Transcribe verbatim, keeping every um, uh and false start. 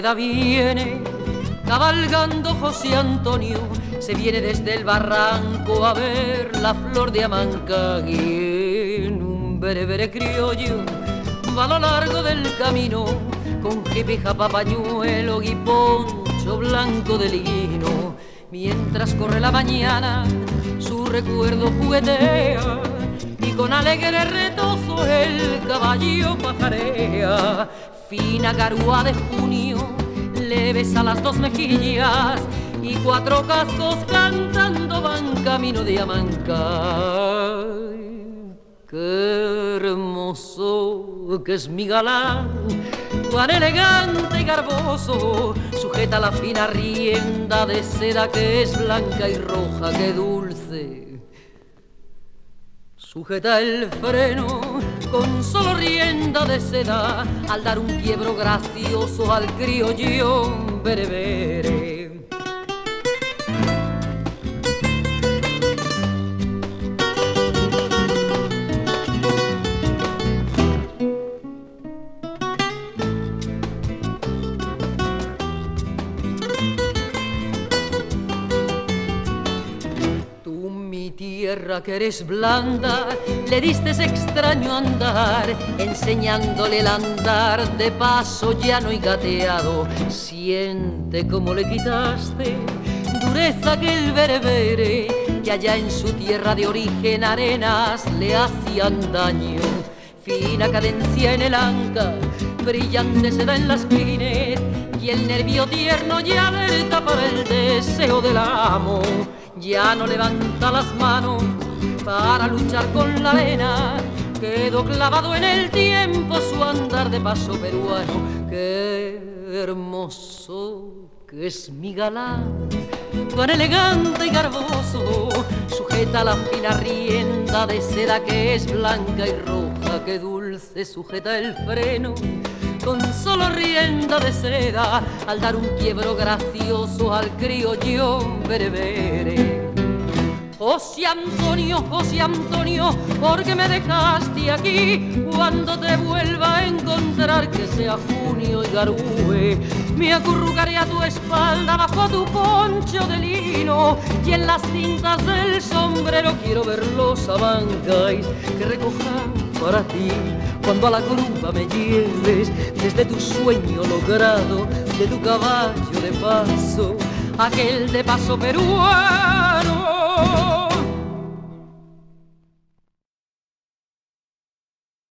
rueda viene cabalgando José Antonio, se viene desde el barranco a ver la flor de Amanca, y en un berebere criollo va a lo largo del camino con jipe, japa, pañuelo y poncho blanco de lino. Mientras corre la mañana su recuerdo juguetea y con alegre retozo el caballo pajarea. Fina garúa de junio le besa las dos mejillas y cuatro cascos cantando van camino de Amanca. Qué hermoso que es mi galán, cuán elegante y garboso, sujeta la fina rienda de seda que es blanca y roja, qué dulce. Sujeta el freno con solo rienda de seda al dar un quiebro gracioso al criollón berebere. Tierra que eres blanda, le diste ese extraño andar, enseñándole el andar de paso llano y gateado. Siente como le quitaste dureza que el berebere, que allá en su tierra de origen arenas le hacían daño. Fina cadencia en el anca, brillante seda en las crines, y el nervio tierno ya alerta para el deseo del amo. Ya no levanta las manos para luchar con la arena, quedó clavado en el tiempo su andar de paso peruano. Qué hermoso que es mi galán, tan elegante y garboso, sujeta la fina rienda de seda que es blanca y roja, qué dulce sujeta el freno con solo rienda de seda al dar un quiebro gracioso al criollón berebere. José Antonio, José Antonio, ¿por qué me dejaste aquí? Cuando te vuelva a encontrar, que sea junio y garúe, me acurrucaré a tu espalda bajo tu poncho de lino, y en las cintas del sombrero quiero ver los abancais que recojan para ti cuando a la curva me lleves desde tu sueño logrado, de tu caballo de paso, aquel de paso peruano.